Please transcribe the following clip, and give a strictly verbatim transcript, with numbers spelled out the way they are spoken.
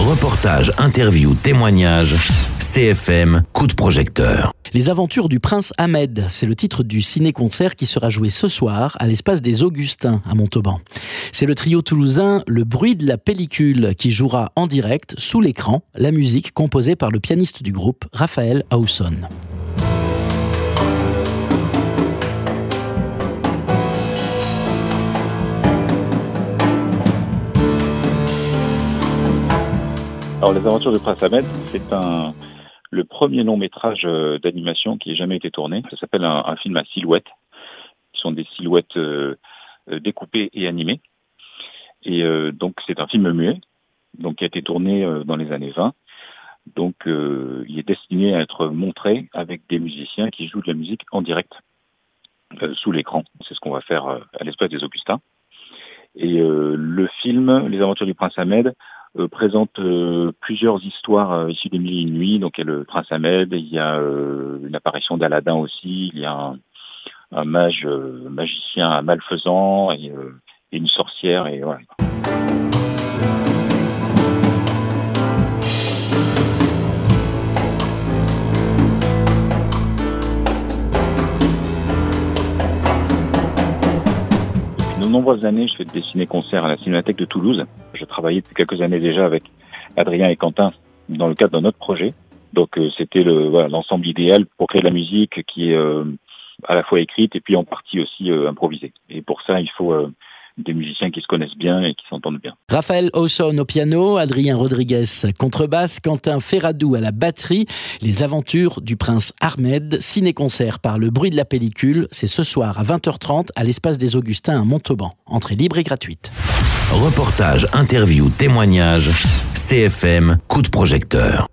Reportages, interviews, témoignages, C F M, coup de projecteur. Les aventures du prince Ahmed, c'est le titre du ciné-concert qui sera joué ce soir à l'espace des Augustins à Montauban. C'est le trio toulousain Le Bruit de la Pellicule qui jouera en direct, sous l'écran, la musique composée par le pianiste du groupe, Raphaël Howson. Alors, Les Aventures du Prince Ahmed, c'est un, le premier long métrage d'animation qui ait jamais été tourné. Ça s'appelle un, un film à silhouettes, qui sont des silhouettes euh, découpées et animées. Et euh, donc, c'est un film muet, donc qui a été tourné euh, dans les années vingt. Donc, euh, il est destiné à être montré avec des musiciens qui jouent de la musique en direct euh, sous l'écran. C'est ce qu'on va faire euh, à l'espace des Augustins. Et euh, le film, Les Aventures du Prince Ahmed, Euh, présente euh, plusieurs histoires euh, issues des Mille et une nuits. Donc il y a le Prince Ahmed, il y a euh, une apparition d'Aladin aussi, il y a un, un mage euh, magicien à malfaisant et, euh, et une sorcière et voilà. De nombreuses années, je fais des ciné-concerts à la Cinémathèque de Toulouse. Je travaillais depuis quelques années déjà avec Adrien et Quentin dans le cadre d'un autre projet. Donc euh, c'était le, voilà, l'ensemble idéal pour créer de la musique qui est euh, à la fois écrite et puis en partie aussi euh, improvisée. Et pour ça, il faut euh, des musiciens qui se connaissent bien et qui s'entendent bien. Raphaël Howson au piano, Adrien Rodriguez contrebasse, Quentin Ferradou à la batterie. Les Aventures du Prince Ahmed, ciné-concert par Le Bruit de la Pellicule. C'est ce soir à vingt heures trente à l'espace des Augustins à Montauban. Entrée libre et gratuite. Reportages, interviews, témoignages, C F M, coup de projecteur.